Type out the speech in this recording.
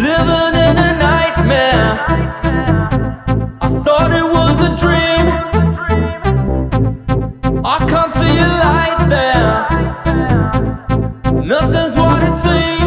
living in a nightmare. I thought it was a dream. I can't see a light there. Nothing's what it seems.